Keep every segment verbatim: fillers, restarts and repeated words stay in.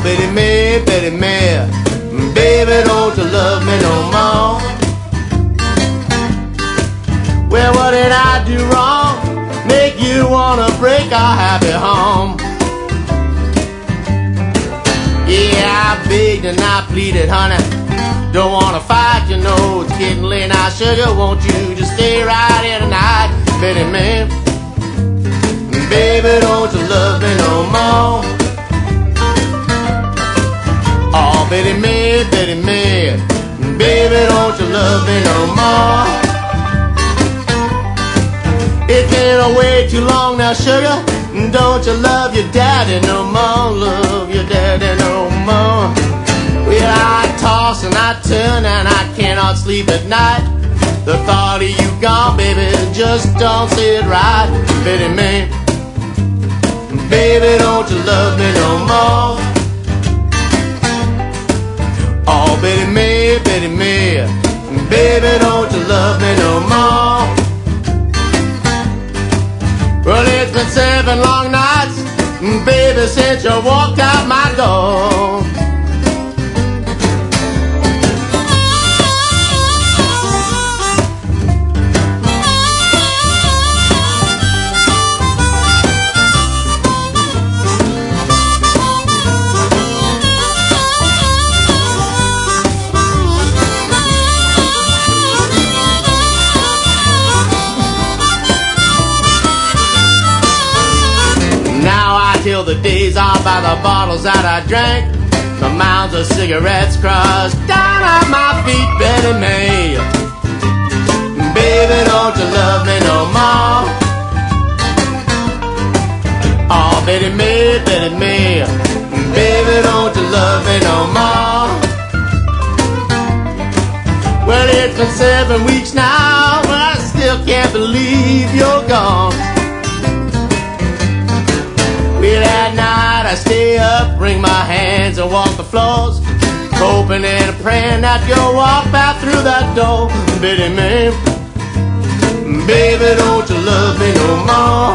Betty Mae, Betty Mae, baby, don't you love me no more? Well, what did I do wrong? Make you wanna break our happy home? Yeah, I begged and I pleaded, honey, don't wanna fight, you know it's getting late now, sugar, won't you just stay right here tonight? Betty Mae, baby, don't you love me no more? Oh, Betty Mae, Betty Mae, baby, don't you love me no more? It's been way too long now, sugar, don't you love your daddy no more? Love your daddy no more? Well, I toss and I turn and I cannot sleep at night. The thought of you gone, baby, just don't sit right. Betty Mae, baby, don't you love me no more? Oh, Betty Mae, Betty Mae, baby, don't you love me no more? Well, it's been seven long nights, baby, since you walked out my door. Till the days are by the bottles that I drank, the mounds of cigarettes crushed down at my feet. Betty Mae, baby, don't you love me no more? Oh, Betty Mae, Betty Mae, baby, don't you love me no more? Well, it's been seven weeks now, but I still can't believe you're gone. Well, at night I stay up, wring my hands and walk the floors, hoping and praying that you'll walk back through that door. Betty Mae, baby, don't you love me no more?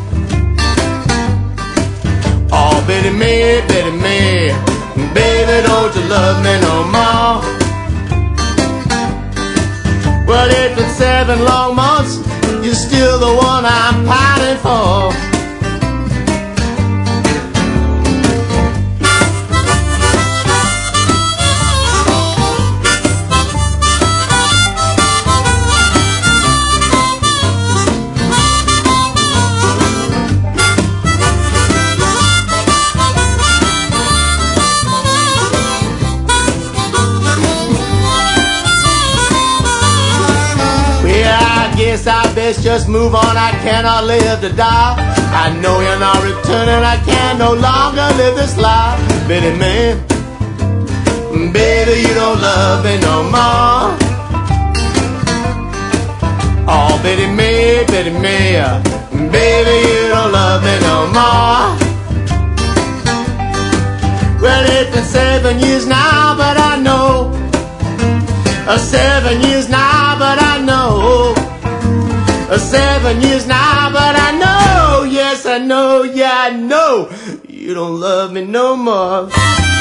Oh, Betty Mae, Betty Mae, baby, don't you love me no more? Well, it's been seven long months, you're still the one I'm pining for. I best just move on, I cannot live to die. I know you're not returning, I can no longer live this life. Betty Mae, baby, you don't love me no more. Oh, Betty Mae, Betty Mae, baby, you don't love me no more. Well, it's been seven years now, but I know. Uh, seven years now, but I know. Uh, seven years now, but I know, yes I know, yeah I know, you don't love me no more.